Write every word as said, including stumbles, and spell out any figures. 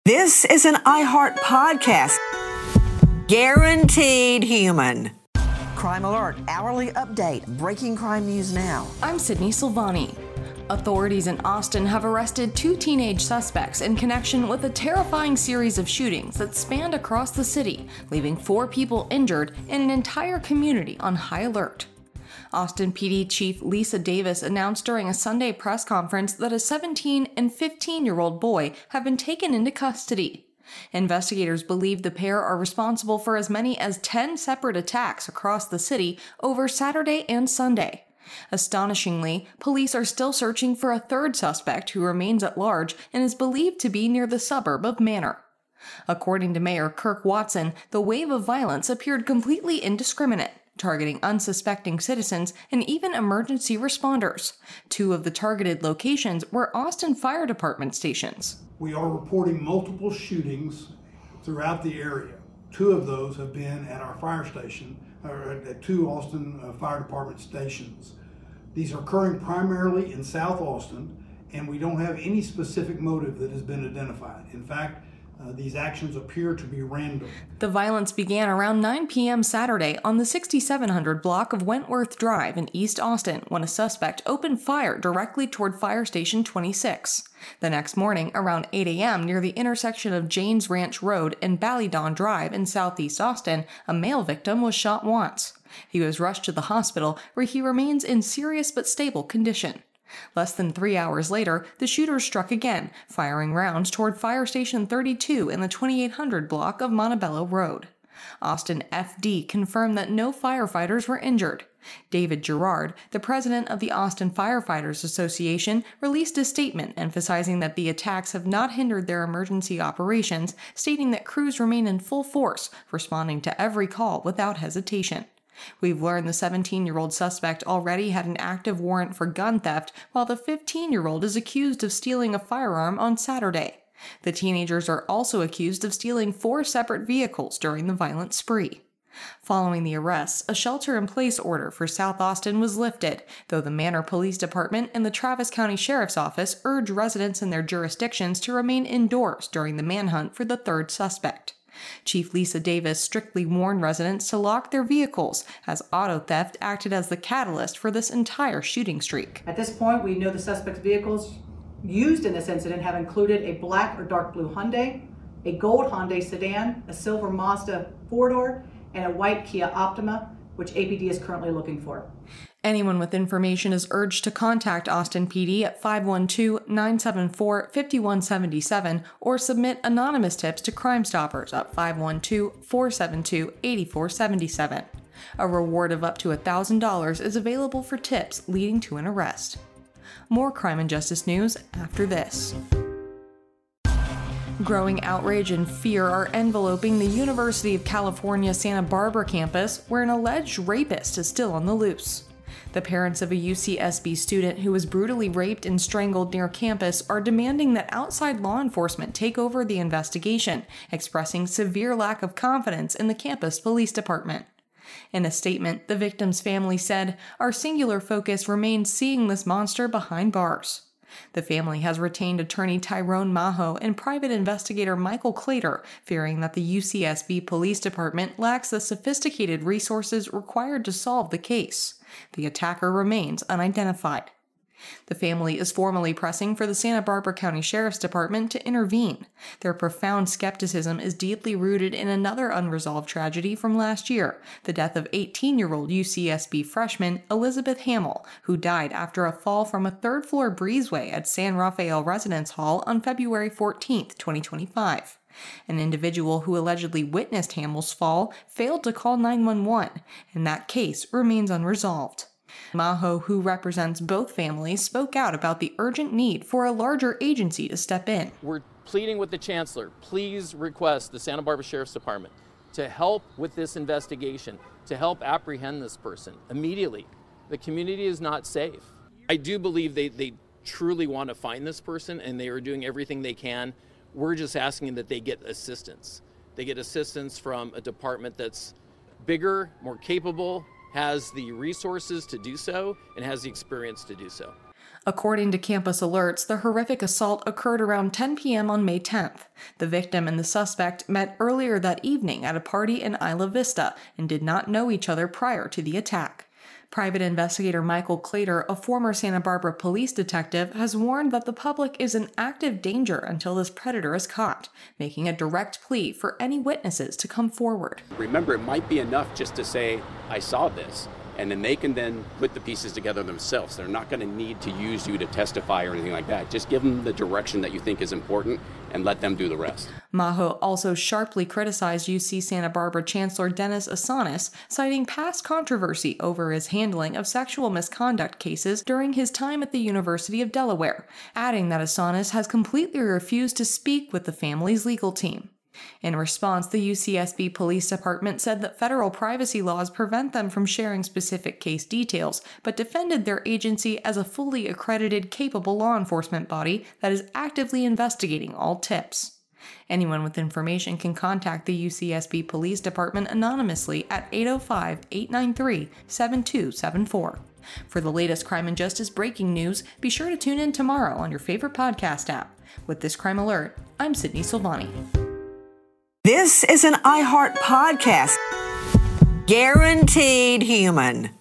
This is an iHeart podcast. Guaranteed human. Crime Alert, hourly update, breaking crime news now. I'm Sydney Silvani. Authorities in Austin have arrested two teenage suspects in connection with a terrifying series of shootings that spanned across the city, leaving four people injured and an entire community on high alert. Austin P D Chief Lisa Davis announced during a Sunday press conference that a seventeen and fifteen-year-old boy have been taken into custody. Investigators believe the pair are responsible for as many as ten separate attacks across the city over Saturday and Sunday. Astonishingly, police are still searching for a third suspect who remains at large and is believed to be near the suburb of Manor. According to Mayor Kirk Watson, the wave of violence appeared completely indiscriminate, targeting unsuspecting citizens and even emergency responders. Two of the targeted locations were Austin Fire Department stations. We are reporting multiple shootings throughout the area. Two of those have been at our fire station, or at two Austin uh, Fire Department stations. These are occurring primarily in South Austin, and we don't have any specific motive that has been identified. In fact, Uh, these actions appear to be random. The violence began around nine p.m. Saturday on the sixty-seven hundred block of Wentworth Drive in East Austin when a suspect opened fire directly toward Fire Station twenty-six. The next morning, around eight a.m. near the intersection of Janes Ranch Road and Ballydon Drive in southeast Austin, a male victim was shot once. He was rushed to the hospital where he remains in serious but stable condition. Less than three hours later, the shooters struck again, firing rounds toward Fire Station thirty-two in the twenty-eight hundred block of Montebello Road. Austin F D confirmed that no firefighters were injured. David Gerard, the president of the Austin Firefighters Association, released a statement emphasizing that the attacks have not hindered their emergency operations, stating that crews remain in full force, responding to every call without hesitation. We've learned the seventeen-year-old suspect already had an active warrant for gun theft, while the fifteen-year-old is accused of stealing a firearm on Saturday. The teenagers are also accused of stealing four separate vehicles during the violent spree. Following the arrests, a shelter-in-place order for South Austin was lifted, though the Manor Police Department and the Travis County Sheriff's Office urge residents in their jurisdictions to remain indoors during the manhunt for the third suspect. Chief Lisa Davis strictly warned residents to lock their vehicles, as auto theft acted as the catalyst for this entire shooting streak. At this point, we know the suspect's vehicles used in this incident have included a black or dark blue Hyundai, a gold Hyundai sedan, a silver Mazda four-door, and a white Kia Optima, which A P D is currently looking for. Anyone with information is urged to contact Austin P D at five one two, nine seven four, five one seven seven or submit anonymous tips to Crime Stoppers at five one two, four seven two, eight four seven seven. A reward of up to one thousand dollars is available for tips leading to an arrest. More crime and justice news after this. Growing outrage and fear are enveloping the University of California Santa Barbara campus, where an alleged rapist is still on the loose. The parents of a U C S B student who was brutally raped and strangled near campus are demanding that outside law enforcement take over the investigation, expressing severe lack of confidence in the campus police department. In a statement, the victim's family said, "Our singular focus remains seeing this monster behind bars." The family has retained attorney Tyrone Maho and private investigator Michael Clater, fearing that the U C S B Police Department lacks the sophisticated resources required to solve the case. The attacker remains unidentified. The family is formally pressing for the Santa Barbara County Sheriff's Department to intervene. Their profound skepticism is deeply rooted in another unresolved tragedy from last year, the death of eighteen-year-old U C S B freshman Elizabeth Hamill, who died after a fall from a third-floor breezeway at San Rafael Residence Hall on February fourteenth, twenty twenty-five. An individual who allegedly witnessed Hamill's fall failed to call nine one one, and that case remains unresolved. Maho, who represents both families, spoke out about the urgent need for a larger agency to step in. We're pleading with the Chancellor, please request the Santa Barbara Sheriff's Department to help with this investigation, to help apprehend this person immediately. The community is not safe. I do believe they, they truly want to find this person, and they are doing everything they can. We're just asking that they get assistance. They get assistance from a department that's bigger, more capable, has the resources to do so, and has the experience to do so. According to Campus Alerts, the horrific assault occurred around ten p.m. on May tenth. The victim and the suspect met earlier that evening at a party in Isla Vista and did not know each other prior to the attack. Private investigator Michael Clater, a former Santa Barbara police detective, has warned that the public is in active danger until this predator is caught, making a direct plea for any witnesses to come forward. Remember, it might be enough just to say, I saw this, and then they can then put the pieces together themselves. They're not going to need to use you to testify or anything like that. Just give them the direction that you think is important and let them do the rest. Maho also sharply criticized U C Santa Barbara Chancellor Dennis Asanis, citing past controversy over his handling of sexual misconduct cases during his time at the University of Delaware, adding that Asanis has completely refused to speak with the family's legal team. In response, the U C S B Police Department said that federal privacy laws prevent them from sharing specific case details, but defended their agency as a fully accredited, capable law enforcement body that is actively investigating all tips. Anyone with information can contact the U C S B Police Department anonymously at eight oh five, eight nine three, seven two seven four. For the latest crime and justice breaking news, be sure to tune in tomorrow on your favorite podcast app. With this Crime Alert, I'm Sydney Silvani. This is an iHeart podcast. Guaranteed human.